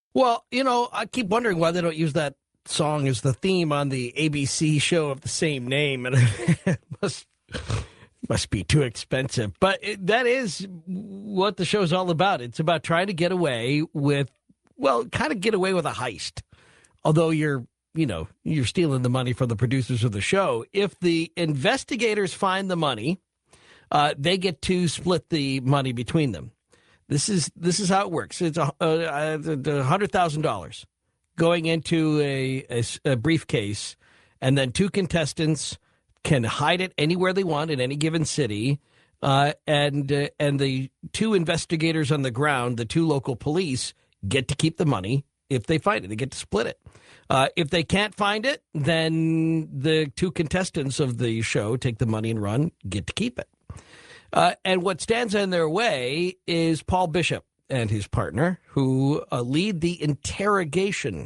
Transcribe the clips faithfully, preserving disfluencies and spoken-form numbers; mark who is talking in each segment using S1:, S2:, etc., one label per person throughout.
S1: Well, you know, I keep wondering why they don't use that song as the theme on the A B C show of the same name, and it must must be too expensive. But it, that is what the show's all about. It's about trying to get away with, well, kind of get away with a heist. Although you're, you know, you're stealing the money from the producers of the show. If the investigators find the money, uh, they get to split the money between them. This is this is how it works. It's a, a, a hundred thousand dollars going into a, a, a briefcase, and then two contestants can hide it anywhere they want in any given city, uh, and uh, and the two investigators on the ground, the two local police, get to keep the money if they find it. They get to split it. Uh, if they can't find it, then the two contestants of the show take the money and run, get to keep it. Uh, and what stands in their way is Paul Bishop and his partner, who uh, lead the interrogation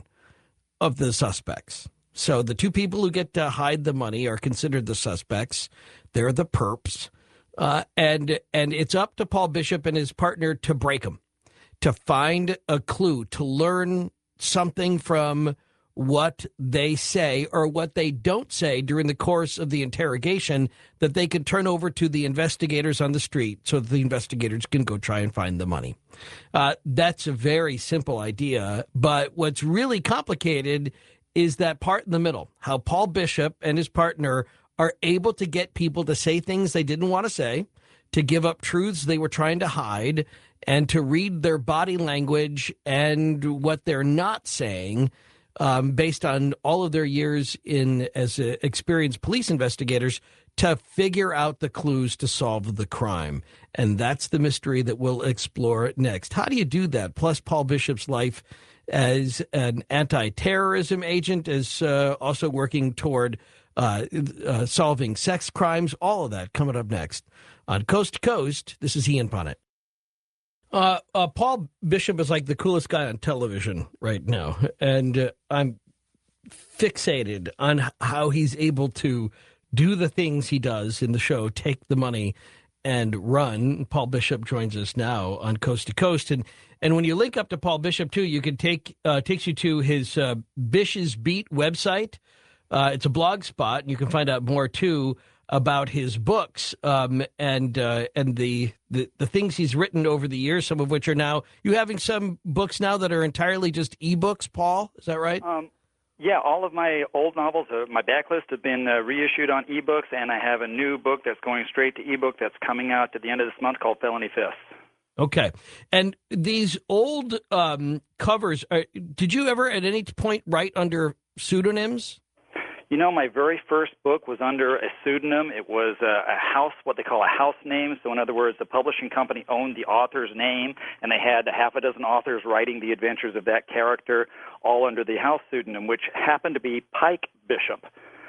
S1: of the suspects. So the two people who get to hide the money are considered the suspects. They're the perps. Uh, and and it's up to Paul Bishop and his partner to break them, to find a clue, to learn something from what they say or what they don't say during the course of the interrogation that they can turn over to the investigators on the street so that the investigators can go try and find the money. Uh, that's a very simple idea, but what's really complicated is that part in the middle, how Paul Bishop and his partner are able to get people to say things they didn't want to say, to give up truths they were trying to hide, and to read their body language and what they're not saying, um, based on all of their years in as uh, experienced police investigators, to figure out the clues to solve the crime. And that's the mystery that we'll explore next. How do you do that? Plus, Paul Bishop's life as an anti-terrorism agent is uh, also working toward uh, uh, solving sex crimes. All of that coming up next on Coast to Coast. This is Ian Punnett. Uh, uh, Paul Bishop is like the coolest guy on television right now, and uh, I'm fixated on how he's able to do the things he does in the show, take the money and run. Paul Bishop joins us now on Coast to Coast, and and when you link up to Paul Bishop too, you can take uh, takes you to his uh, Bish's Beat website. Uh, it's a blog spot, and you can find out more too about his books um, and uh, and the, the the things he's written over the years, some of which are now, you having some books now that are entirely just ebooks, Paul? Is that right?
S2: Um, yeah, all of my old novels, uh, my backlist, have been uh, reissued on ebooks, and I have a new book that's going straight to ebook that's coming out at the end of this month called Felony Fists.
S1: Okay. And these old um, covers, are, did you ever at any point write under pseudonyms?
S2: You know, my very first book was under a pseudonym. It was a, a house, what they call a house name. So in other words, the publishing company owned the author's name, and they had a half a dozen authors writing the adventures of that character, all under the house pseudonym, which happened to be Pike Bishop.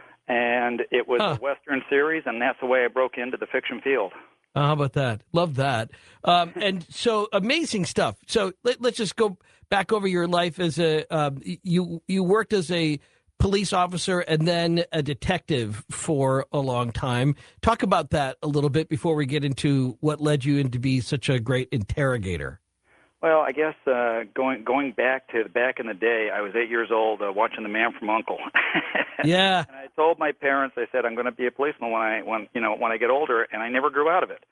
S2: And it was
S1: huh.
S2: a Western series, and that's the way I broke into the fiction field.
S1: Uh, how about that? Love that. Um, and so amazing stuff. So let, let's just go back over your life as a, um, you, you worked as a police officer and then a detective for a long time. Talk about that a little bit before we get into what led you into be such a great interrogator.
S2: Well, I guess uh, going going back to back in the day, I was eight years old uh, watching The Man from U N C L
S1: Yeah.
S2: And I told my parents, I said, I'm going to be a policeman when I when you know when I get older, and I never grew out of it.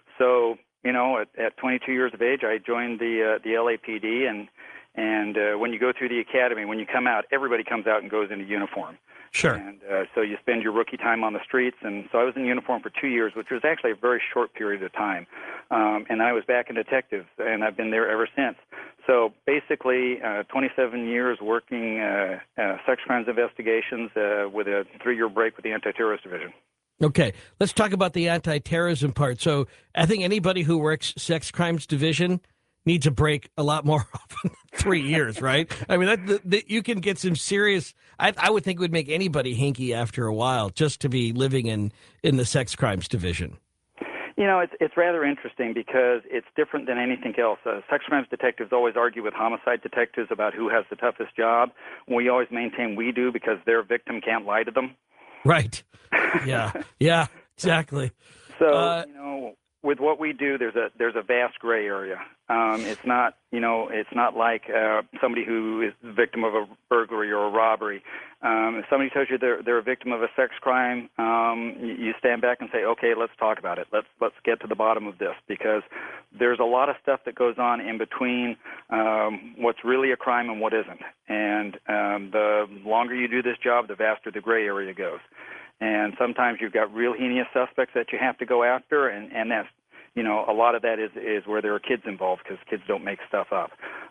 S2: So you know, at, at twenty-two years of age, I joined the uh, the L A P D, and and uh, when you go through the academy, when you come out, everybody comes out and goes into uniform.
S1: Sure.
S2: And uh, so you spend your rookie time on the streets, and so I was in uniform for two years, which was actually a very short period of time. Um, and I was back in detectives, and I've been there ever since. So basically, uh, twenty-seven years working uh, uh, sex crimes investigations uh, with a three-year break with the Anti-Terrorist Division.
S1: Okay, let's talk about the anti-terrorism part. So I think anybody who works sex crimes division needs a break a lot more often than three years, right? I mean, that, the, the, you can get some serious, I, I would think it would make anybody hinky after a while just to be living in, in the sex crimes division.
S2: You know, it's it's rather interesting because it's different than anything else. Uh, sex crimes detectives always argue with homicide detectives about who has the toughest job. We always maintain we do because their victim can't lie to them.
S1: Right. Yeah. Yeah, exactly.
S2: So,
S1: uh,
S2: you know, with what we do, there's a there's a vast gray area. Um, it's not you know it's not like uh, somebody who is the victim of a burglary or a robbery. Um, if somebody tells you they're they're a victim of a sex crime, um, you, you stand back and say, okay, let's talk about it. Let's let's get to the bottom of this, because there's a lot of stuff that goes on in between um, what's really a crime and what isn't. And um, the longer you do this job, the vaster the gray area goes. And sometimes you've got real heinous suspects that you have to go after, and, and that's, you know, a lot of that is, is where there are kids involved, because kids don't make stuff up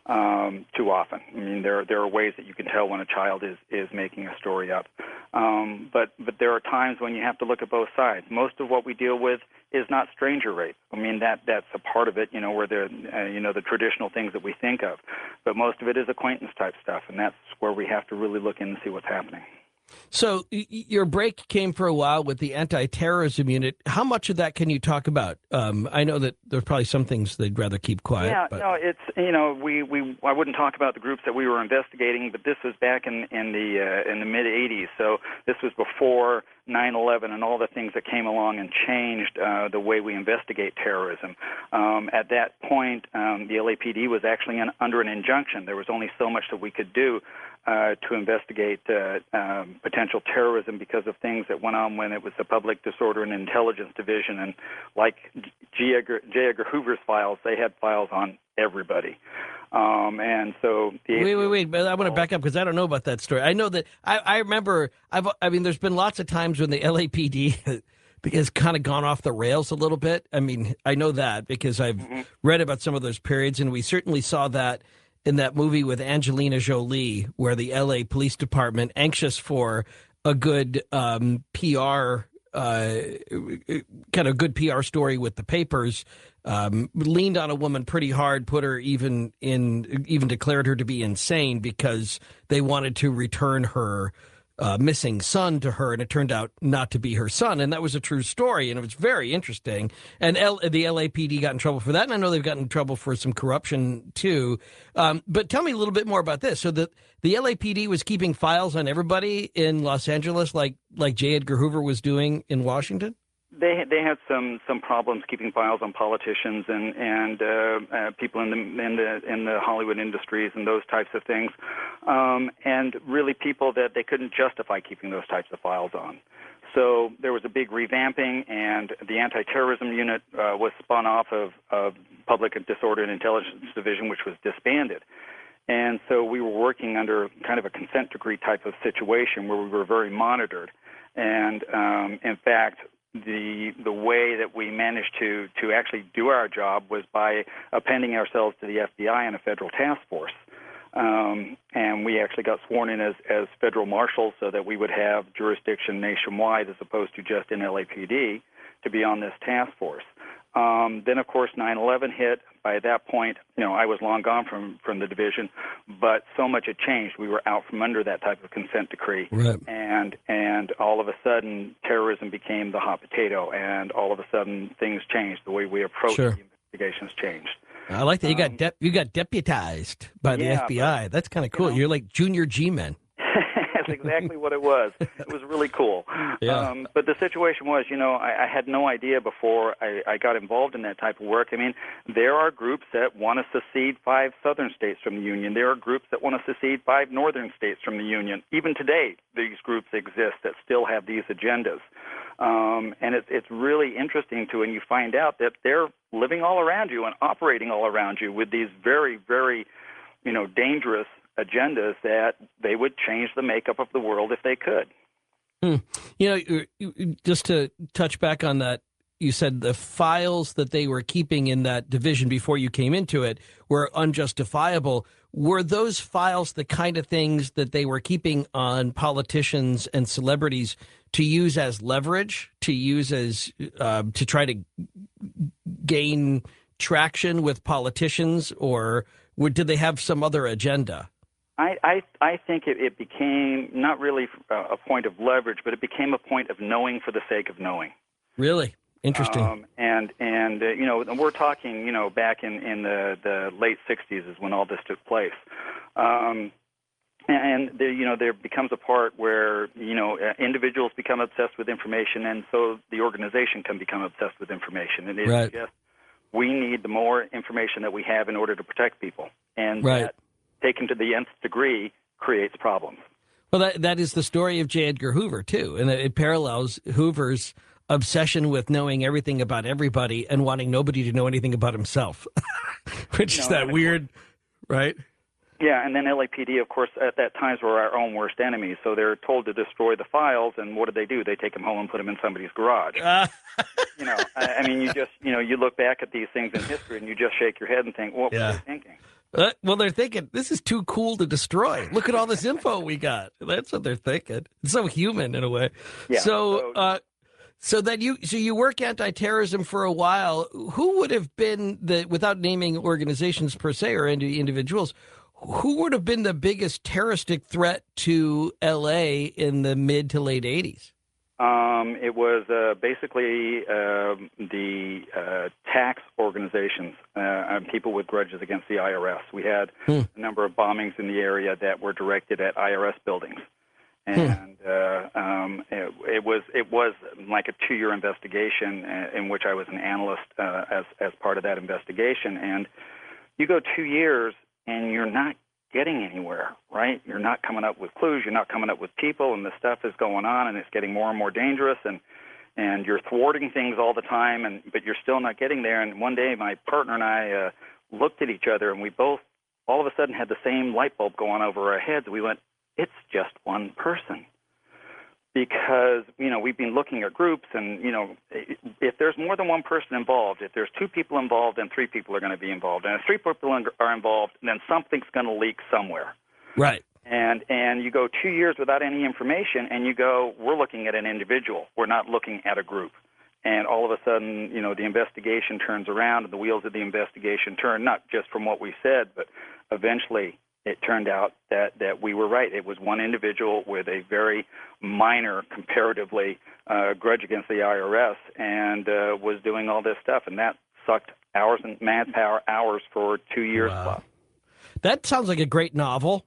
S2: um, too often. I mean, there there are ways that you can tell when a child is, is making a story up. Um, but but there are times when you have to look at both sides. Most of what we deal with is not stranger rape. I mean, that that's a part of it, you know, where there, uh, you know, the traditional things that we think of. But most of it is acquaintance type stuff, and that's where we have to really look in and see what's happening.
S1: So y- your break came for a while with the anti-terrorism unit. How much of that can you talk about? Um, I know that there's probably some things they'd rather keep quiet.
S2: Yeah,
S1: but...
S2: no, it's, you know, we, we I wouldn't talk about the groups that we were investigating, but this was back in in the uh, in the mid eighties. So this was before nine eleven and all the things that came along and changed uh, the way we investigate terrorism. Um, at that point, um, the L A P D was actually in, under an injunction. There was only so much that we could do uh, to investigate uh, um, potential terrorism because of things that went on when it was the Public Disorder and Intelligence Division. And like J. Edgar, J. Edgar Hoover's files, they had files on everybody. Um, and so the
S1: wait, wait, wait! But I want to back up because I don't know about that story. I know that I, I remember. I've, I mean, there's been lots of times when the L A P D has kind of gone off the rails a little bit. I mean, I know that because I've mm-hmm. read about some of those periods, and we certainly saw that in that movie with Angelina Jolie, where the L A Police Department, anxious for a good um, P R, uh, kind of good P R story with the papers. Um, leaned on a woman pretty hard, put her even in, even declared her to be insane because they wanted to return her uh, missing son to her, and it turned out not to be her son, and that was a true story, and it was very interesting. And L- the L A P D got in trouble for that, and I know they've gotten in trouble for some corruption too. Um, but tell me a little bit more about this. So the the L A P D was keeping files on everybody in Los Angeles, like like J. Edgar Hoover was doing in Washington.
S2: They they had some, some problems keeping files on politicians and and uh, uh, people in the in the in the Hollywood industries and those types of things, um, and really people that they couldn't justify keeping those types of files on. So there was a big revamping, and the anti-terrorism unit uh, was spun off of, of Public Disorder and Intelligence Division, which was disbanded. And so we were working under kind of a consent decree type of situation where we were very monitored, and um, in fact. The the way that we managed to, to actually do our job was by appending ourselves to the F B I and a federal task force. Um, and we actually got sworn in as, as federal marshals so that we would have jurisdiction nationwide as opposed to just in L A P D to be on this task force. Um, then, of course, nine eleven hit. By that point, you know, I was long gone from, from the division, but so much had changed. We were out from under that type of consent decree.
S1: Right.
S2: And and all of a sudden, terrorism became the hot potato, and all of a sudden, things changed. The way we approached
S1: sure.
S2: the investigations changed.
S1: I like that. You got
S2: um,
S1: de- you got deputized by the
S2: yeah,
S1: F B I.
S2: but,
S1: That's kind of cool.
S2: You know,
S1: You're like junior G-men.
S2: That's exactly what it was. It was really cool.
S1: Yeah.
S2: Um, but the situation was, you know, I, I had no idea before I, I got involved in that type of work. I mean, there are groups that want to secede five southern states from the Union. There are groups that want to secede five northern states from the Union. Even today, these groups exist that still have these agendas. Um, and it's it's really interesting to when you find out that they're living all around you and operating all around you with these very, very, you know, dangerous agendas that they would change the makeup of the world if they could.
S1: Hmm. You know, just to touch back on that, you said the files that they were keeping in that division before you came into it were unjustifiable. Were those files the kind of things that they were keeping on politicians and celebrities to use as leverage, to use as uh, to try to gain traction with politicians, or did they have some other agenda?
S2: I, I, I think it, it became not really a point of leverage, but it became a point of knowing for the sake of knowing.
S1: Really? Interesting.
S2: Um, and, and uh, you know, we're talking, you know, back in, in the, the late sixties is when all this took place. Um, And there, you know, there becomes a part where, you know, uh, individuals become obsessed with information, and so the organization can become obsessed with information. And it's
S1: Right.
S2: just, we need the more information that we have in order to protect people. And
S1: Right.
S2: that, taken to the nth degree, creates problems.
S1: Well, that that is the story of J. Edgar Hoover, too. And it, it parallels Hoover's obsession with knowing everything about everybody and wanting nobody to know anything about himself, which
S2: You
S1: is
S2: know,
S1: that
S2: and of
S1: weird, right?
S2: Yeah, and then L A P D, of course, at that times were our own worst enemies. So they're told to destroy the files, and what do they do? They take them home and put them in somebody's garage.
S1: Uh,
S2: You know, I, I mean, you just, you know, you look back at these things in history, and you just shake your head and think, what
S1: Yeah.
S2: were they thinking?
S1: uh, well, they're thinking, this is too cool to destroy. Look at all this info we got. That's what they're thinking. It's so human in a way.
S2: Yeah,
S1: So,
S2: so-
S1: uh, so that you, so you work anti-terrorism for a while. Who would have been the, without naming organizations per se or indi- individuals, who would have been the biggest terroristic threat to L A in the mid to late eighties?
S2: Um, it was uh, basically uh, the uh, tax organizations uh, and people with grudges against the I R S. We had
S1: Hmm.
S2: a number of bombings in the area that were directed at I R S buildings. And uh, um, it, it was it was like a two-year investigation uh, in which I was an analyst uh, as as part of that investigation. And you go two years and you're not getting anywhere, right? You're not coming up with clues. You're not coming up with people, and the stuff is going on, and it's getting more and more dangerous, and and you're thwarting things all the time, and but you're still not getting there. And one day, my partner and I uh, looked at each other, and we both all of a sudden had the same light bulb go on over our heads. We went, it's just one person. Because, you know, we've been looking at groups, and, you know, if there's more than one person involved, if there's two people involved, then three people are going to be involved. And if three people are involved, then something's going to leak somewhere.
S1: Right.
S2: And and you go two years without any information, and you go, we're looking at an individual. We're not looking at a group. And all of a sudden, you know, the investigation turns around, and the wheels of the investigation turn, not just from what we said, but eventually it turned out that, that we were right. It was one individual with a very minor, comparatively, uh, grudge against the I R S and uh, was doing all this stuff. And that sucked hours and manpower hours for two years
S1: Wow.
S2: plus.
S1: That sounds like a great novel.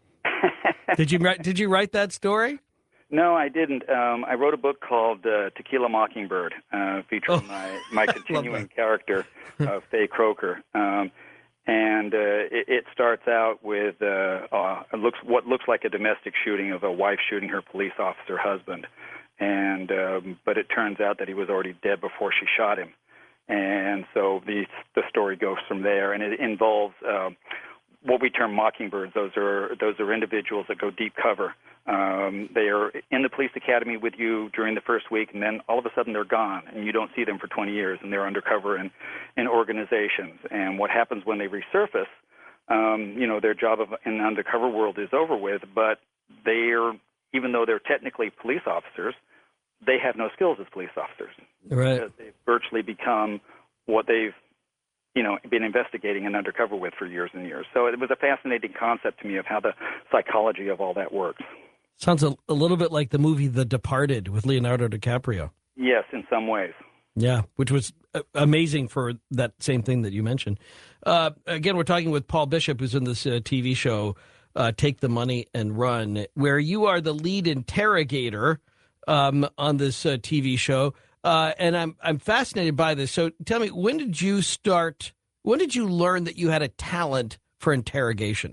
S1: Did you write, did you write that story?
S2: No, I didn't. Um, I wrote a book called uh, Tequila Mockingbird, uh, featuring
S1: Oh.
S2: my, my continuing
S1: that.
S2: character, uh, Faye Croker. Um, and uh, it, it starts out with uh, uh, it looks what looks like a domestic shooting of a wife shooting her police officer husband, and um, but it turns out that he was already dead before she shot him, and so the the story goes from there, and it involves um, what we term mockingbirds. Those are those are individuals that go deep cover. Um, they are in the police academy with you during the first week, and then all of a sudden they're gone, and you don't see them for twenty years, and they're undercover in, in organizations. And what happens when they resurface, um, you know, their job of, in the undercover world is over with, but they're, even though they're technically police officers, they have no skills as police officers.
S1: Right.
S2: They've virtually become what they've you know, been investigating and undercover with for years and years. So it was a fascinating concept to me of how the psychology of all that works.
S1: Sounds a, a little bit like the movie The Departed with Leonardo DiCaprio.
S2: Yes, in some ways.
S1: Yeah, which was uh, amazing for that same thing that you mentioned. Uh, again, we're talking with Paul Bishop, who's in this uh, T V show, uh, Take the Money and Run, where you are the lead interrogator um, on this uh, T V show. Uh, and I'm I'm fascinated by this. So tell me, when did you start, when did you learn that you had a talent for interrogation?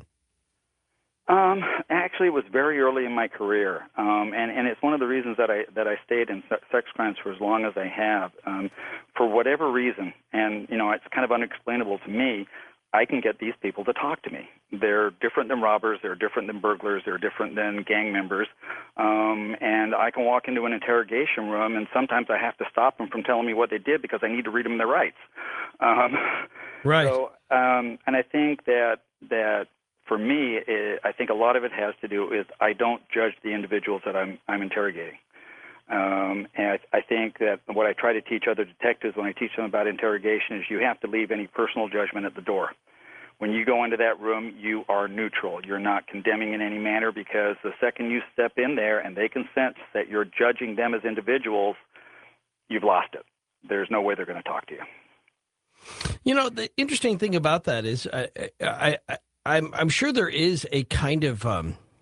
S2: Um, actually, it was very early in my career, um, and and it's one of the reasons that I that I stayed in se- sex crimes for as long as I have. Um, for whatever reason, and you know, it's kind of unexplainable to me, I can get these people to talk to me. They're different than robbers. They're different than burglars. They're different than gang members. Um, and I can walk into an interrogation room, and sometimes I have to stop them from telling me what they did because I need to read them their rights. Um,
S1: Right.
S2: So, um, and I think that that. For me, it, I think a lot of it has to do with I don't judge the individuals that I'm I'm interrogating. Um, and I, I think that what I try to teach other detectives when I teach them about interrogation is you have to leave any personal judgment at the door. When you go into that room, you are neutral. You're not condemning in any manner, because the second you step in there and they can sense that you're judging them as individuals, you've lost it. There's no way they're going to talk to you.
S1: You know, the interesting thing about that is I, I, I I'm I'm sure there is a kind of um,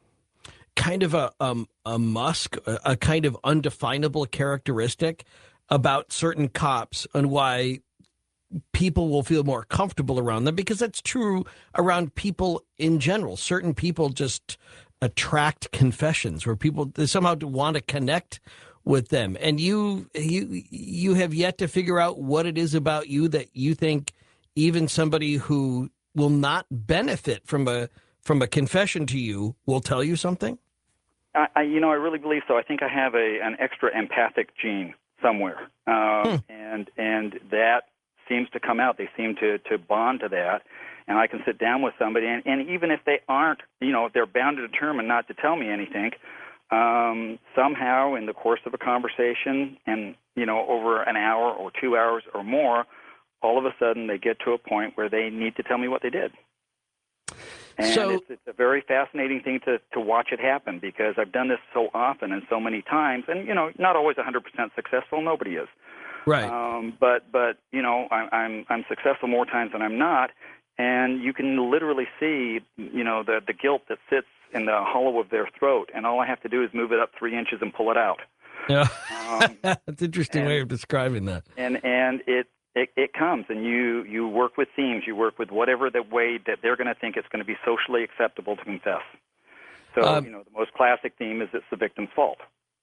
S1: kind of a um, a musk, a, a kind of undefinable characteristic about certain cops and why people will feel more comfortable around them, because that's true around people in general. Certain people just attract confessions where people they somehow want to connect with them. And you you you have yet to figure out what it is about you that you think even somebody who will not benefit from a from a confession to you will tell you something?
S2: I, I you know, I really believe so. I think I have a an extra empathic gene somewhere, um, hmm. and and that seems to come out. They seem to to bond to that, and I can sit down with somebody, and, and even if they aren't, you know, if they're bound to determine not to tell me anything, um, somehow in the course of a conversation, and you know, over an hour or two hours or more, all of a sudden they get to a point where they need to tell me what they did. And
S1: so,
S2: it's, it's a very fascinating thing to, to watch it happen, because I've done this so often and so many times, and, you know, not always one hundred percent successful. Nobody is.
S1: Right.
S2: Um, but, but you know, I, I'm I'm successful more times than I'm not, and you can literally see, you know, the, the guilt that sits in the hollow of their throat, and all I have to do is move it up three inches and pull it out.
S1: Yeah.
S2: Um,
S1: That's an interesting
S2: and,
S1: way of describing that.
S2: And, and it, It, it comes, and you, you work with themes. You work with whatever the way that they're going to think it's going to be socially acceptable to confess. So, um, you know, the most classic theme is it's the victim's fault.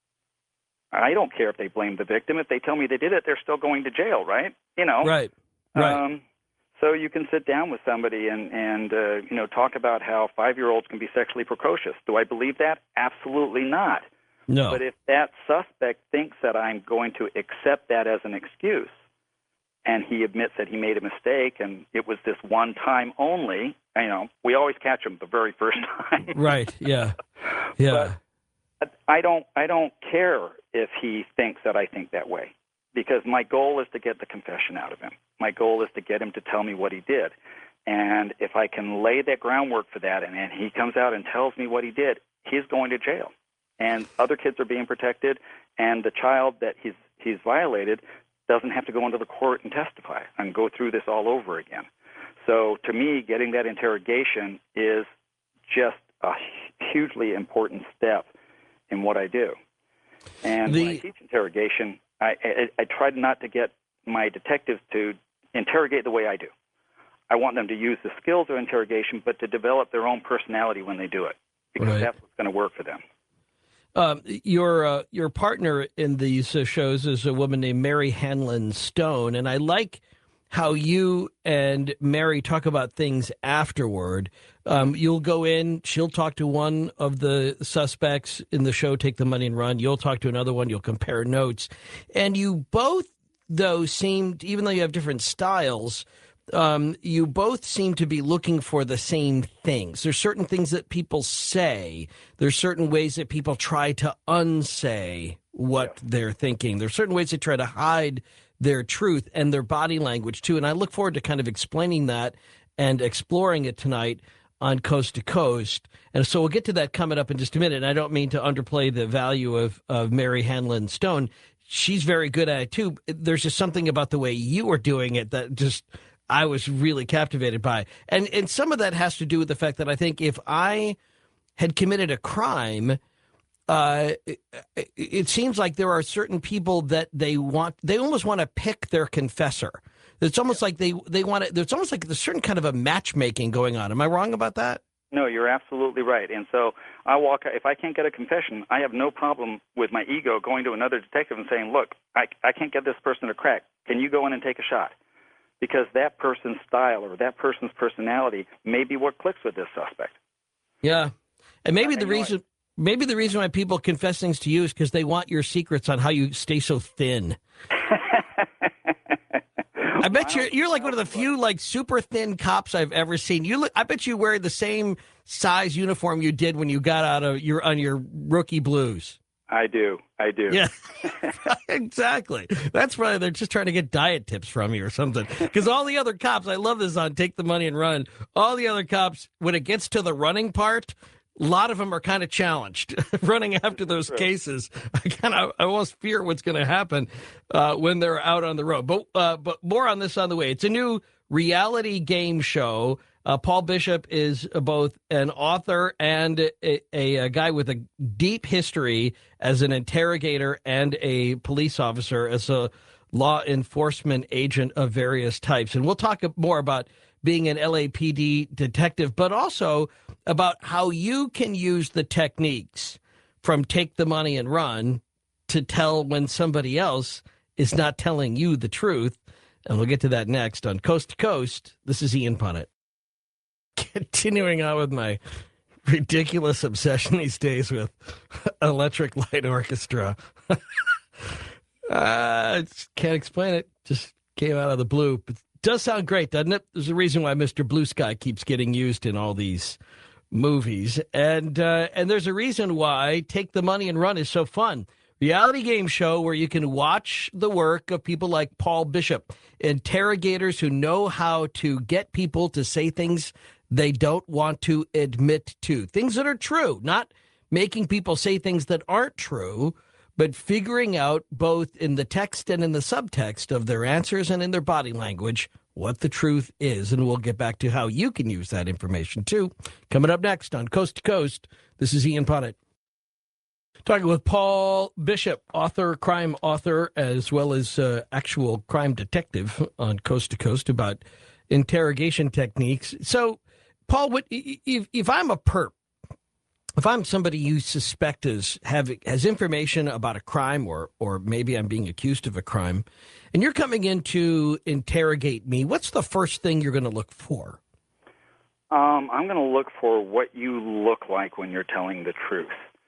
S2: I don't care if they blame the victim. If they tell me they did it, they're still going to jail, right? You know.
S1: Right, right.
S2: Um, so you can sit down with somebody and, and uh, you know, talk about how five-year-olds can be sexually precocious. Do I believe that? Absolutely not.
S1: No.
S2: But if that suspect thinks that I'm going to accept that as an excuse, and he admits that he made a mistake, and it was this one time only, you know, we always catch him the very first time.
S1: Right, yeah, yeah.
S2: But I don't, I don't care if he thinks that I think that way, because my goal is to get the confession out of him. My goal is to get him to tell me what he did. And if I can lay that groundwork for that, and, and he comes out and tells me what he did, he's going to jail. And other kids are being protected, and the child that he's he's violated doesn't have to go into the court and testify and go through this all over again. So to me, getting that interrogation is just a hugely important step in what I do. And
S1: the...
S2: when I teach interrogation, I, I, I try not to get my detectives to interrogate the way I do. I want them to use the skills of interrogation, but to develop their own personality when they do it, because
S1: right.
S2: that's what's going to work for them.
S1: Um, your uh, your partner in these uh, shows is a woman named Mary Hanlon Stone, and I like how you and Mary talk about things afterward. Um, you'll go in, she'll talk to one of the suspects in the show, Take the Money and Run. You'll talk to another one, you'll compare notes. And you both, though, seemed, even though you have different styles, Um, you both seem to be looking for the same things. There's certain things that people say. There's certain ways that people try to unsay what yeah. they're thinking. There's certain ways they try to hide their truth and their body language, too. And I look forward to kind of explaining that and exploring it tonight on Coast to Coast. And so we'll get to that coming up in just a minute. And I don't mean to underplay the value of, of Mary Hanlon Stone. She's very good at it, too. There's just something about the way you are doing it that just... I was really captivated by. And and some of that has to do with the fact that I think if I had committed a crime, uh, it, it seems like there are certain people that they want, they almost want to pick their confessor. It's almost like they, they want to, it's almost like there's certain kind of a matchmaking going on. Am I wrong about that?
S2: No, you're absolutely right. And so I walk, if I can't get a confession, I have no problem with my ego going to another detective and saying, look, I, I can't get this person to crack. Can you go in and take a shot? Because that person's style or that person's personality may be what clicks with this suspect.
S1: Yeah. And maybe the
S2: I
S1: reason maybe the reason why people confess things to you is because they want your secrets on how you stay so thin. I bet you're you're like one of the few like super thin cops I've ever seen. You look I bet you wear the same size uniform you did when you got out of your on your rookie blues.
S2: I do. I do.
S1: Yeah, exactly. That's why they're just trying to get diet tips from you or something. Because all the other cops, I love this on Take the Money and Run. All the other cops, when it gets to the running part, a lot of them are kind of challenged running after those True. cases. I kind of I almost fear what's going to happen uh, when they're out on the road. But uh, but more on this on the way. It's a new reality game show Uh, Paul Bishop is both an author and a, a, a guy with a deep history as an interrogator and a police officer, as a law enforcement agent of various types. And we'll talk more about being an L A P D detective, but also about how you can use the techniques from Take the Money and Run to tell when somebody else is not telling you the truth. And we'll get to that next on Coast to Coast. This is Ian Punnett. Continuing on with my ridiculous obsession these days with Electric Light Orchestra. I just can't explain it. Just came out of the blue. But it does sound great, doesn't it? There's a reason why Mister Blue Sky keeps getting used in all these movies. And uh, and there's a reason why Take the Money and Run is so fun. Reality game show where you can watch the work of people like Paul Bishop, interrogators who know how to get people to say things they don't want to admit to, things that are true, not making people say things that aren't true, but figuring out both in the text and in the subtext of their answers and in their body language what the truth is. And we'll get back to how you can use that information, too. Coming up next on Coast to Coast, this is Ian Punnett. Talking with Paul Bishop, author, crime author, as well as uh, actual crime detective on Coast to Coast about interrogation techniques. So, Paul, what, if, if I'm a perp, if I'm somebody you suspect is have has information about a crime, or or maybe I'm being accused of a crime, and you're coming in to interrogate me, what's the first thing you're going to look for?
S2: Um, I'm going to look for what you look like when you're telling the truth.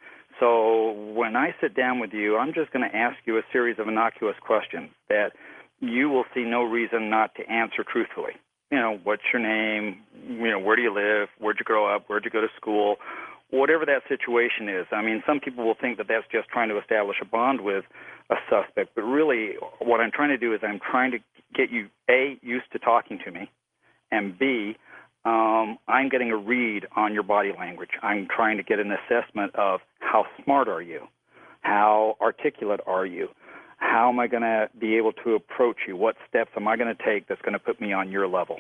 S2: So when I sit down with you, I'm just going to ask you a series of innocuous questions that you will see no reason not to answer truthfully. You know, what's your name? You know, where do you live? Where'd you grow up? Where'd you go to school? Whatever that situation is. I mean, some people will think that that's just trying to establish a bond with a suspect, but really what I'm trying to do is I'm trying to get you, A, used to talking to me, and B, um, I'm getting a read on your body language. I'm trying to get an assessment of how smart are you? How articulate are you? How am I going to be able to approach you? What steps am I going to take that's going to put me on your level?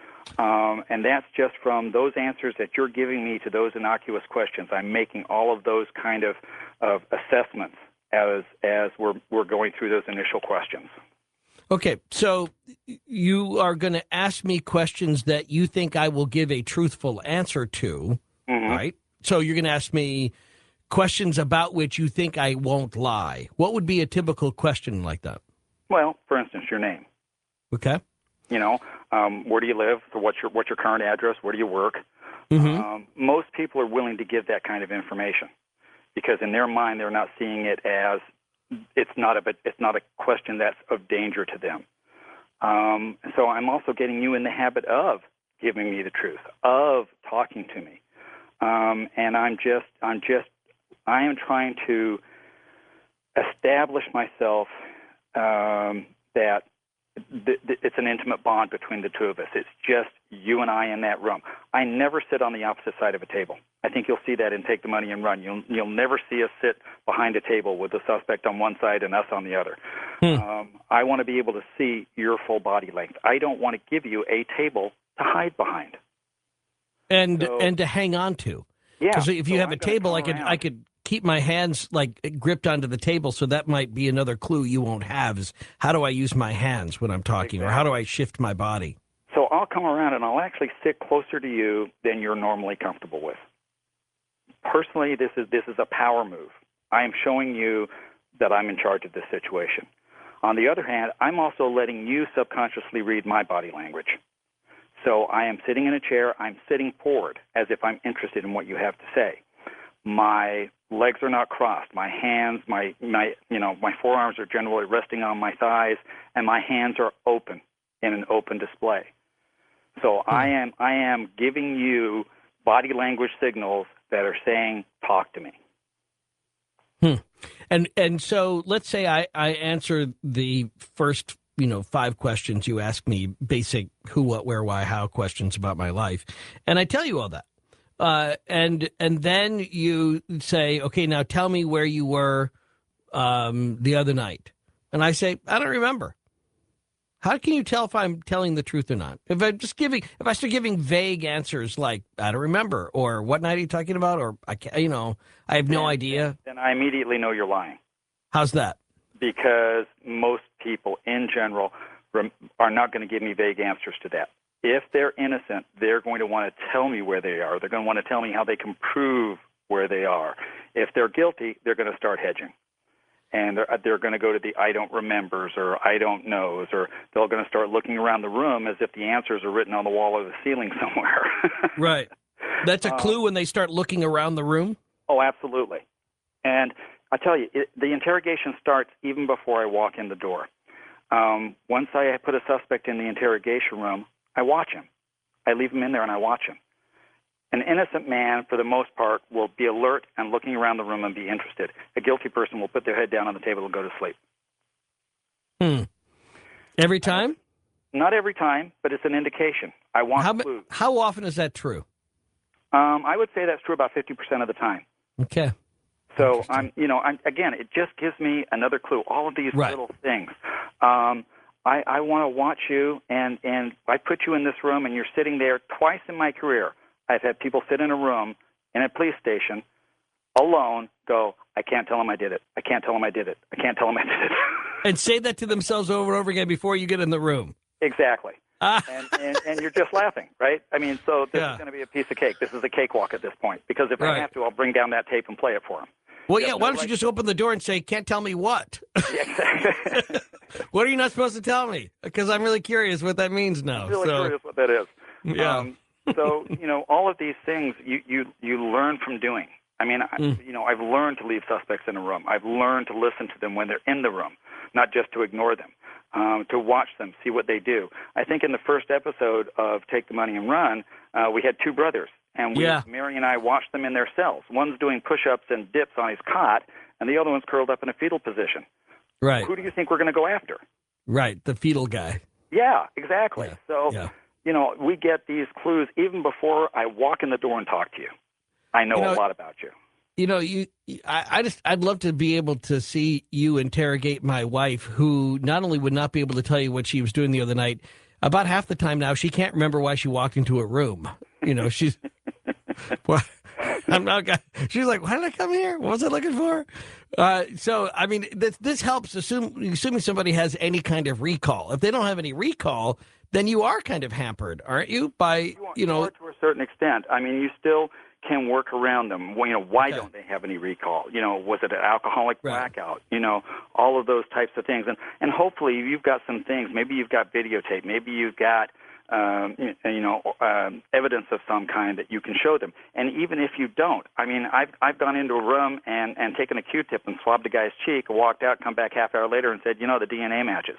S2: Um, and that's just from those answers that you're giving me to those innocuous questions. I'm making all of those kind of, of assessments as as we're we're going through those initial questions.
S1: Okay, so you are going to ask me questions that you think I will give a truthful answer to, mm-hmm. right? So you're going to ask me questions about which you think I won't lie. What would be a typical question like that?
S2: Well, for instance, your name.
S1: Okay.
S2: You know, um, where do you live? So what's your what's your current address? Where do you work?
S1: Mm-hmm.
S2: Um, most people are willing to give that kind of information because in their mind they're not seeing it as it's not a it's not a question that's of danger to them. Um, so I'm also getting you in the habit of giving me the truth, of talking to me, um, and I'm just I'm just I am trying to establish myself um, that. It's an intimate bond between the two of us. It's just you and I in that room. I never sit on the opposite side of a table. I think you'll see that in Take the Money and Run. You'll you'll never see us sit behind a table with the suspect on one side and us on the other. Hmm. Um, I want to be able to see your full body length. I don't want to give you a table to hide behind.
S1: And
S2: so,
S1: and to hang on to.
S2: Yeah.
S1: Because if you
S2: so
S1: have
S2: I'm
S1: a table, I could
S2: around.
S1: I could keep my hands like gripped onto the table, so that might be another clue you won't have is how do I use my hands when I'm talking, exactly. or how do I shift my body?
S2: So I'll come around and I'll actually sit closer to you than you're normally comfortable with. Personally, this is this is a power move. I am showing you that I'm in charge of this situation. On the other hand, I'm also letting you subconsciously read my body language. So I am sitting in a chair, I'm sitting forward as if I'm interested in what you have to say. My legs are not crossed. My hands, my, my, you know, my forearms are generally resting on my thighs, and my hands are open in an open display. So hmm. I am, I am giving you body language signals that are saying, "Talk to me."
S1: Hmm. And and so let's say I, I answer the first, you know, five questions you ask me, basic who, what, where, why, how questions about my life, and I tell you all that. Uh, and and then you say, okay, now tell me where you were um, the other night. And I say, I don't remember. How can you tell if I'm telling the truth or not? If I'm just giving, if I start giving vague answers like I don't remember, or what night are you talking about, or I can't, you know, I have no
S2: then,
S1: idea.
S2: Then I immediately know you're lying.
S1: How's that?
S2: Because most people in general rem- are not going to give me vague answers to that. If they're innocent, they're going to want to tell me where they are. They're going to want to tell me how they can prove where they are. If they're guilty, they're going to start hedging. And they're, they're going to go to the I don't remembers or I don't knows, or they're going to start looking around the room as if the answers are written on the wall or the ceiling somewhere.
S1: Right. That's a clue um, when they start looking around the room?
S2: Oh, absolutely. And I tell you, it, the interrogation starts even before I walk in the door. Um, once I put a suspect in the interrogation room, I watch him. I leave him in there and I watch him. An innocent man, for the most part, will be alert and looking around the room and be interested. A guilty person will put their head down on the table and go to sleep.
S1: Hmm. Every time?
S2: Not every time, but it's an indication. I want
S1: how,
S2: clues.
S1: How often is that true?
S2: Um, I would say that's true about fifty percent of the time.
S1: Okay.
S2: So, I'm, you know, I'm, again, it just gives me another clue. All of these
S1: right.
S2: little things. Um, I, I want to watch you, and, and I put you in this room, and you're sitting there twice in my career. I've had people sit in a room in a police station alone, go, I can't tell them I did it. I can't tell them I did it. I can't tell them I did it.
S1: And say that to themselves over and over again before you get in the room.
S2: Exactly. Ah. and, and, and you're just laughing, right? I mean, so this
S1: yeah.
S2: is going to be a piece of cake. This is a cakewalk at this point, because if
S1: right.
S2: I have to, I'll bring down that tape and play it for them.
S1: Well, yeah, why don't you just open the door and say, can't tell me what?
S2: Yeah, exactly.
S1: What are you not supposed to tell me? Because I'm really curious what that means now.
S2: I'm really
S1: so.
S2: curious what that is.
S1: Yeah.
S2: Um, so, you know, all of these things you, you, you learn from doing. I mean, mm. I, you know, I've learned to leave suspects in a room. I've learned to listen to them when they're in the room, not just to ignore them, um, to watch them, see what they do. I think in the first episode of Take the Money and Run, uh, we had two brothers, and we,
S1: yeah.
S2: Mary and I watched them in their cells. One's doing push-ups and dips on his cot, and the other one's curled up in a fetal position.
S1: Right.
S2: Who do you think we're going to go after?
S1: Right, the fetal guy.
S2: Yeah, exactly.
S1: Yeah.
S2: So,
S1: yeah.
S2: you know, we get these clues even before I walk in the door and talk to you. I know, you know a lot about you.
S1: You know, you. I, I just, I'd love to be able to see you interrogate my wife, who not only would not be able to tell you what she was doing the other night, about half the time now, she can't remember why she walked into a room. You know, she's, well, I'm not, she's like, why did I come here? What was I looking for? Uh, so, I mean, this, this helps, assume, assuming somebody has any kind of recall. If they don't have any recall, then you are kind of hampered, aren't you? By, you, you know.
S2: To a certain extent. I mean, you still can work around them. Well, you know, why
S1: okay.
S2: don't they have any recall? You know, was it an alcoholic
S1: right.
S2: blackout? You know, all of those types of things. And and hopefully you've got some things. Maybe you've got videotape. Maybe you've got, um, you know, um, evidence of some kind that you can show them. And even if you don't, I mean, I've I've gone into a room and, and taken a Q-tip and swabbed a guy's cheek, walked out, come back half hour later and said, you know, the D N A matches.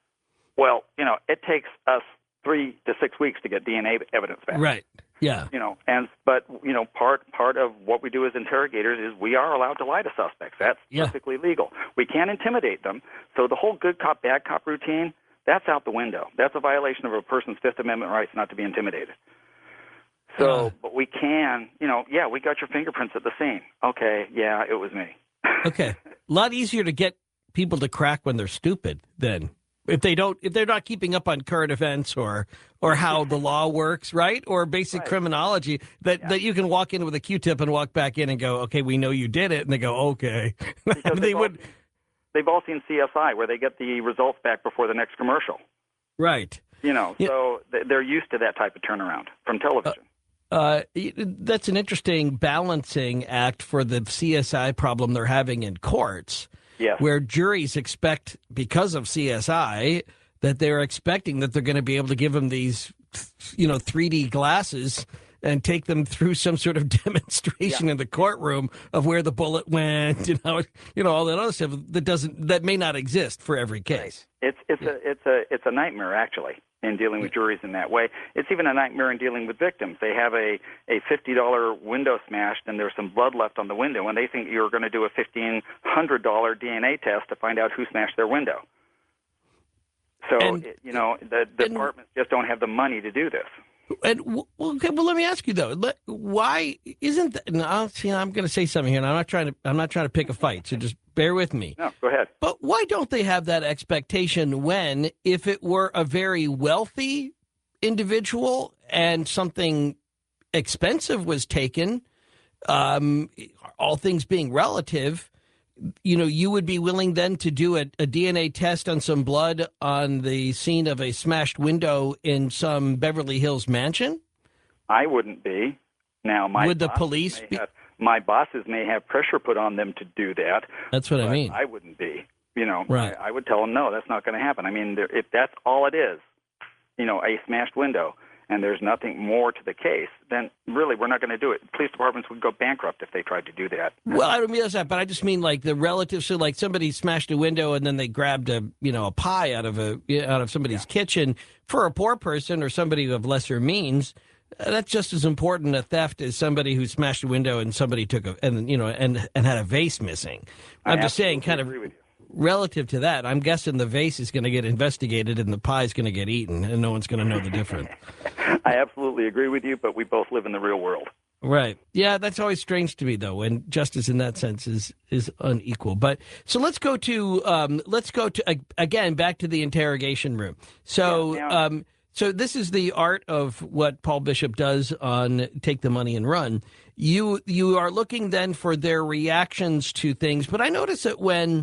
S2: Well, you know, it takes us three to six weeks to get D N A evidence back.
S1: Right. Yeah.
S2: You know, and but you know, part part of what we do as interrogators is we are allowed to lie to suspects. That's
S1: yeah.
S2: perfectly legal. We can't intimidate them. So the whole good cop, bad cop routine, that's out the window. That's a violation of a person's Fifth Amendment rights not to be intimidated. So, uh, but we can, you know, yeah, we got your fingerprints at the scene. Okay, yeah, it was me.
S1: Okay, a lot easier to get people to crack when they're stupid than. If they don't, if they're not keeping up on current events or or how the law works, right, or basic
S2: right.
S1: criminology, that, yeah. that you can walk in with a Q-tip and walk back in and go, okay, we know you did it, and they go, okay. they
S2: all,
S1: would.
S2: They've all seen C S I, where they get the results back before the next commercial.
S1: Right.
S2: You know, yeah. so they're used to that type of turnaround from television.
S1: Uh, uh, that's an interesting balancing act for the C S I problem they're having in courts.
S2: Yes.
S1: Where juries expect, because of C S I, that they're expecting that they're going to be able to give them these, you know, three D glasses and take them through some sort of demonstration yeah. in the courtroom of where the bullet went, you know, you know, all that other stuff that doesn't, that may not exist for every case.
S2: Right. It's it's
S1: yeah.
S2: a it's a it's a nightmare actually in dealing with juries in that way. It's even a nightmare in dealing with victims. They have a, a fifty dollar window smashed and there's some blood left on the window, and they think you're going to do a fifteen hundred dollar D N A test to find out who smashed their window. So,
S1: and,
S2: it, you know, the, the
S1: and,
S2: departments just don't have the money to do this.
S1: And well, okay, well, let me ask you though, why isn't that, no, see, I'm going to say something here, and I'm not trying to I'm not trying to pick a fight, so just bear with me.
S2: No, go ahead.
S1: But why don't they have that expectation when, if it were a very wealthy individual and something expensive was taken, um, all things being relative, you know, you would be willing then to do a, a D N A test on some blood on the scene of a smashed window in some Beverly Hills mansion?
S2: I wouldn't be. Now, my
S1: would the
S2: bosses
S1: police
S2: may
S1: be?
S2: have, my bosses may have pressure put on them to do that.
S1: That's what I
S2: but
S1: mean.
S2: I wouldn't be. You know,
S1: Right.
S2: I, I would tell them, no, that's not going to happen. I mean, there, if that's all it is, you know, a smashed window, and there's nothing more to the case, then really we're not going to do it. Police departments would go bankrupt if they tried to do that.
S1: Well, I don't mean that, but I just mean like the relatives. So, like somebody smashed a window and then they grabbed a you know a pie out of a out of somebody's yeah. kitchen. For a poor person or somebody of lesser means, uh, that's just as important a theft as somebody who smashed a window and somebody took a and you know and and had a vase missing. I'm
S2: I
S1: just saying, kind of relative to that, I'm guessing the vase is going to get investigated and the pie is going to get eaten, and no one's going to know the difference.
S2: I absolutely agree with you, but we both live in the real world.
S1: Right. Yeah, that's always strange to me, though, when justice in that sense is is unequal. But so let's go to um, let's go to uh, again back to the interrogation room. So
S2: yeah, now,
S1: um, so this is the art of what Paul Bishop does on Take the Money and Run. You you are looking then for their reactions to things, but I notice that when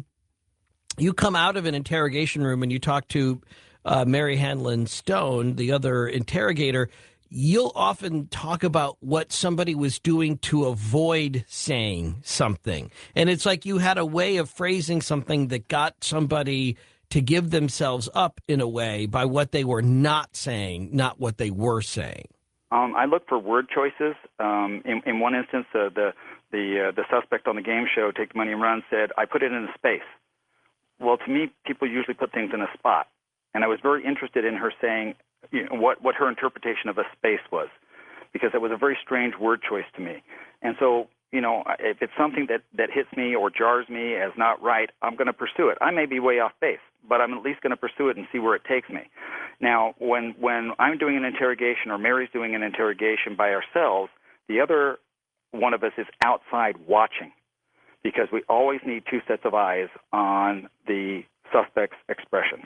S1: you come out of an interrogation room and you talk to uh, Mary Hanlon Stone, the other interrogator, you'll often talk about what somebody was doing to avoid saying something. And it's like you had a way of phrasing something that got somebody to give themselves up in a way by what they were not saying, not what they were saying.
S2: Um, I look for word choices. Um, in, in one instance, uh, the the uh, the suspect on the game show, Take the Money and Run, said, "I put it in a space." Well, to me, people usually put things in a spot. And I was very interested in her saying you know, what, what her interpretation of a space was, because it was a very strange word choice to me. And so, you know, if it's something that, that hits me or jars me as not right, I'm going to pursue it. I may be way off base, but I'm at least going to pursue it and see where it takes me. Now, when, when I'm doing an interrogation or Mary's doing an interrogation by ourselves, the other one of us is outside watching, because we always need two sets of eyes on the suspect's expressions,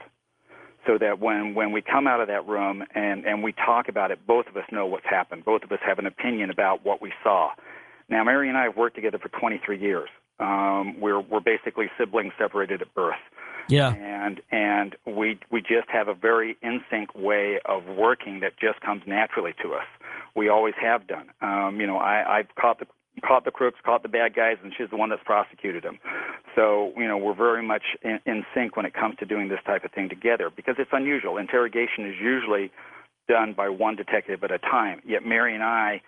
S2: so that when, when we come out of that room and, and we talk about it, both of us know what's happened. Both of us have an opinion about what we saw. Now, Mary and I have worked together for twenty-three years. Um, we're we're basically siblings separated at birth.
S1: Yeah.
S2: And and we we just have a very in sync way of working that just comes naturally to us. We always have done. Um, you know, I, I've caught the caught the crooks, caught the bad guys, and she's the one that's prosecuted them. So, you know, we're very much in, in sync when it comes to doing this type of thing together, because it's unusual. Interrogation is usually done by one detective at a time, yet Mary and I,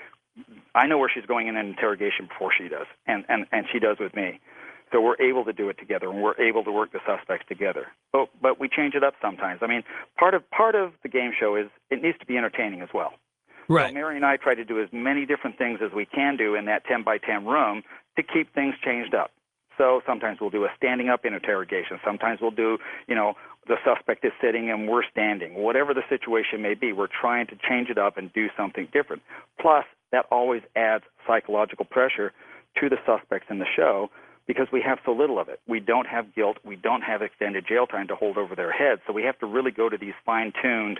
S2: I know where she's going in an interrogation before she does, and, and, and she does with me. So we're able to do it together, and we're able to work the suspects together. But, but we change it up sometimes. I mean, part of part of the game show is it needs to be entertaining as well.
S1: Right.
S2: So Mary and I try to do as many different things as we can do in that ten by ten room to keep things changed up. So sometimes we'll do a standing up interrogation. Sometimes we'll do, you know, the suspect is sitting and we're standing. Whatever the situation may be, we're trying to change it up and do something different. Plus, that always adds psychological pressure to the suspects in the show, because we have so little of it. We don't have guilt. We don't have extended jail time to hold over their heads. So we have to really go to these fine-tuned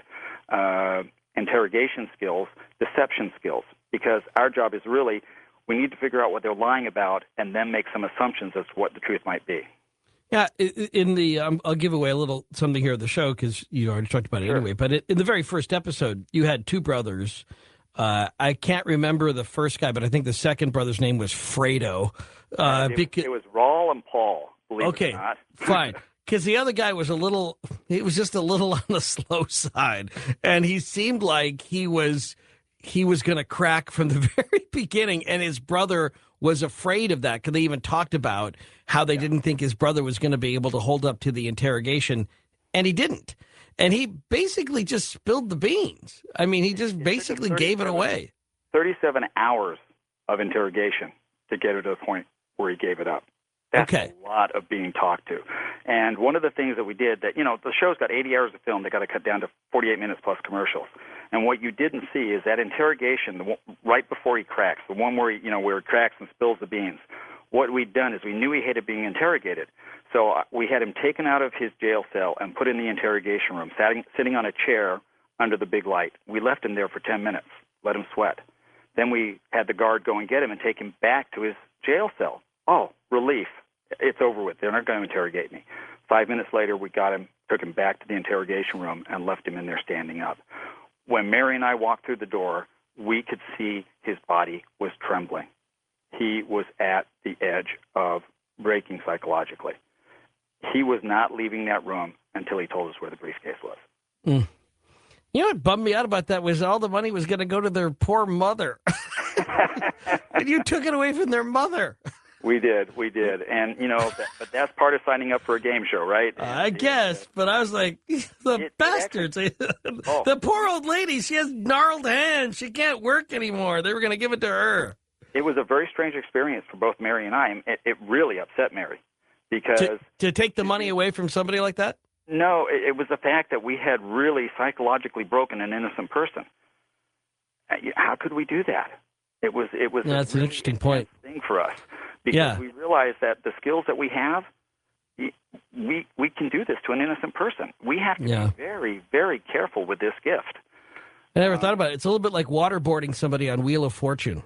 S2: uh, interrogation skills, deception skills, because our job is really, we need to figure out what they're lying about and then make some assumptions as to what the truth might be.
S1: Yeah, in the um, I'll give away a little something here of the show because you already talked about it
S2: Sure.
S1: anyway. But in the very first episode, you had two brothers. Uh, I can't remember the first guy, but I think the second brother's name was Fredo. Uh,
S2: it,
S1: because,
S2: it was Raul and Paul, believe
S1: okay,
S2: it or not.
S1: fine. Because the other guy was a little, he was just a little on the slow side. And he seemed like he was, he was going to crack from the very beginning. And his brother was afraid of that, because they even talked about how they yeah. didn't think his brother was going to be able to hold up to the interrogation. And he didn't. And he basically just spilled the beans. I mean, he just basically gave it away.
S2: thirty-seven hours of interrogation to get it to the point where he gave it up. That's
S1: okay.
S2: a lot of being talked to. And one of the things that we did that, you know, the show's got eighty hours of film. They got to cut down to forty-eight minutes plus commercials. And what you didn't see is that interrogation, the one, right before he cracks, the one where he, you know, where he cracks and spills the beans. what we'd done is we knew he hated being interrogated. So uh, we had him taken out of his jail cell and put in the interrogation room, sitting, sitting on a chair under the big light. We left him there for ten minutes, let him sweat. Then we had the guard go and get him and take him back to his jail cell. Oh, relief. It's over with. They're not going to interrogate me. Five minutes later, we got him, took him back to the interrogation room, and left him in there standing up. When Mary and I walked through the door, we could see his body was trembling. He was at the edge of breaking psychologically. He was not leaving that room until he told us where the briefcase was.
S1: Mm. You know what bummed me out about that was all the money was going to go to their poor mother. And you took it away from their mother.
S2: We did, we did. And, you know, that, but that's part of signing up for a game show, right? And
S1: I guess, but I was like, the
S2: it,
S1: bastards.
S2: it actually, oh.
S1: The poor old lady, she has gnarled hands. She can't work anymore. They were going to give it to her.
S2: It was a very strange experience for both Mary and I. And it, it really upset Mary because...
S1: To, to take the money away from somebody like that?
S2: No, it, it was the fact that we had really psychologically broken an innocent person. How could we do that? It was it was
S1: yeah, that's
S2: really
S1: an interesting point
S2: thing for us because
S1: yeah.
S2: we realized that the skills that we have, we we can do this to an innocent person. We have to
S1: yeah.
S2: be very very careful with this gift.
S1: I never um, thought about it. It's a little bit like waterboarding somebody on Wheel of Fortune.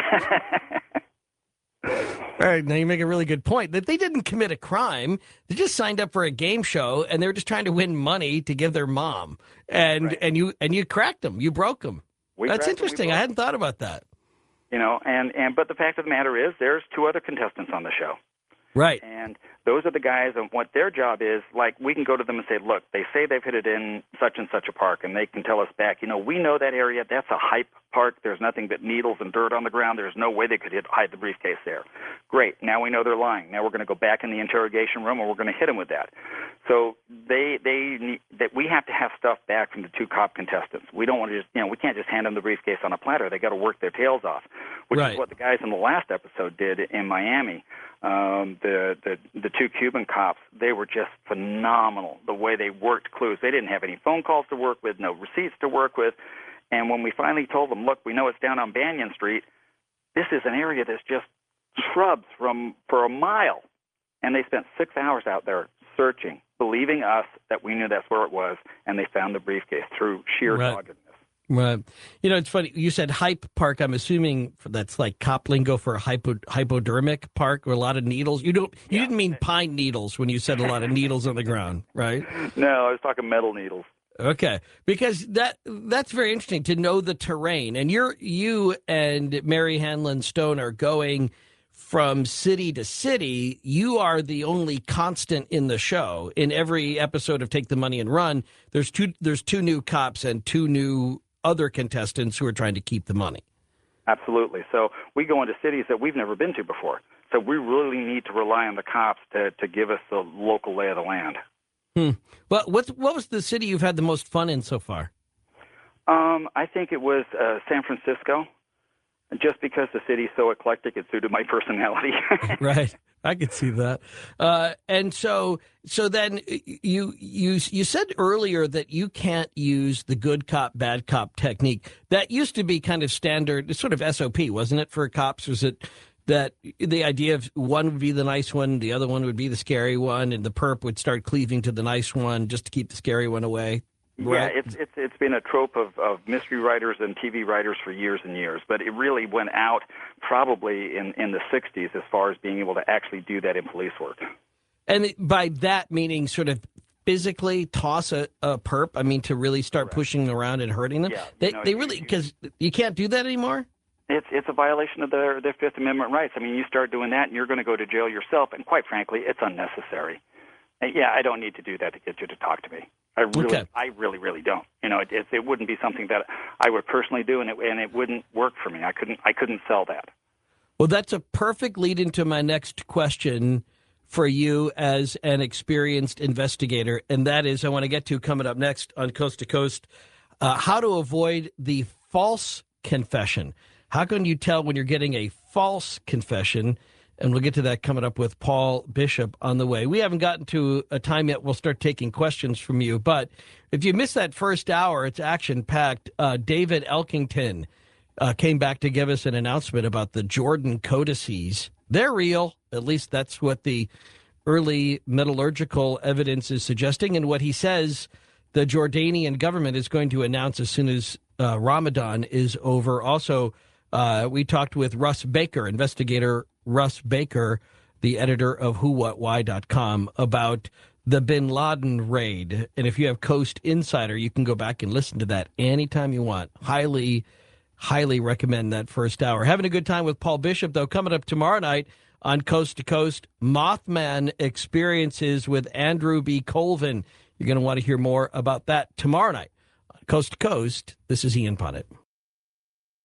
S1: All right, now you make a really good point. That they didn't commit a crime. They just signed up for a game show, and they were just trying to win money to give their mom. And
S2: right.
S1: and you and you cracked them. You broke them.
S2: We
S1: That's interesting. I hadn't thought about that.
S2: You know, and, and but the fact of the matter is there's two other contestants on the show.
S1: Right.
S2: And those are the guys, and what their job is, like, we can go to them and say, look, they say they've hit it in such and such a park, and they can tell us back, you know, we know that area. That's a hype park. There's nothing but needles and dirt on the ground. There's no way they could hit, hide the briefcase there. Great. Now we know they're lying. Now we're going to go back in the interrogation room, and we're going to hit them with that. So they they need, that we have to have stuff back from the two cop contestants. We don't want to just, you know, we can't just hand them the briefcase on a platter. They got to work their tails off, which
S1: right.
S2: is what the guys in the last episode did in Miami. Um, the, the the two Cuban cops, they were just phenomenal, the way they worked clues. They didn't have any phone calls to work with, no receipts to work with. And when we finally told them, look, we know it's down on Banyan Street, this is an area that's just shrubs from for a mile. And they spent six hours out there searching, believing us that we knew that's where it was, and they found the briefcase through sheer
S1: right.
S2: doggedness.
S1: Right. You know, it's funny. You said hype park. I'm assuming that's like cop lingo for a hypo, hypodermic park with a lot of needles. You don't. You
S2: yeah.
S1: didn't mean pine needles when you said a lot of needles on the ground, right?
S2: No, I was talking metal needles.
S1: Okay, because that that's very interesting to know the terrain. And you're you and Mary Hanlon Stone are going from city to city. You are the only constant in the show. In every episode of Take the Money and Run, there's two there's two new cops and two new other contestants who are trying to keep the money.
S2: Absolutely. So we go into cities that we've never been to before. So we really need to rely on the cops to, to give us the local lay of the land.
S1: Hmm. Well, what's, what was the city you've had the most fun in so far?
S2: Um, I think it was uh, San Francisco, just because the city's so eclectic, it suited my personality.
S1: Right. I could see that. Uh, and so, so then you you you said earlier that you can't use the good cop, bad cop technique. That used to be kind of standard, sort of S O P, wasn't it, for cops? Was it that the idea of one would be the nice one, the other one would be the scary one, and the perp would start cleaving to the nice one just to keep the scary one away? Right.
S2: Yeah, it's it's it's been a trope of, of mystery writers and T V writers for years and years, but it really went out probably in, in the sixties as far as being able to actually do that in police work.
S1: And by that meaning sort of physically toss a, a perp, I mean to really start
S2: Correct. Pushing them
S1: around and hurting them?
S2: Yeah,
S1: they
S2: know,
S1: they
S2: you,
S1: really,
S2: you,
S1: because you can't do that anymore?
S2: It's it's a violation of their, their Fifth Amendment rights. I mean, you start doing that and you're going to go to jail yourself, and quite frankly, it's unnecessary. And yeah, I don't need to do that to get you to talk to me. I really,
S1: okay.
S2: I really, really don't. You know, it, it, it wouldn't be something that I would personally do, and it, and it wouldn't work for me. I couldn't, I couldn't sell that.
S1: Well, that's a perfect lead into my next question for you as an experienced investigator, and that is I want to get to coming up next on Coast to Coast, uh, how to avoid the false confession. How can you tell when you're getting a false confession? And we'll get to that coming up with Paul Bishop on the way. We haven't gotten to a time yet. We'll start taking questions from you. But if you missed that first hour, it's action-packed. Uh, David Elkington uh, came back to give us an announcement about the Jordan codices. They're real. At least that's what the early metallurgical evidence is suggesting. And what he says the Jordanian government is going to announce as soon as uh, Ramadan is over. Also, uh, we talked with Russ Baker, investigator Russ Baker, the editor of who what why dot com, about the bin Laden raid. And if you have Coast Insider, you can go back and listen to that anytime you want. Highly, highly recommend that first hour. Having a good time with Paul Bishop, though, coming up tomorrow night on Coast to Coast, Mothman Experiences with Andrew B. Colvin. You're going to want to hear more about that tomorrow night. Coast to Coast, this is Ian Punnett.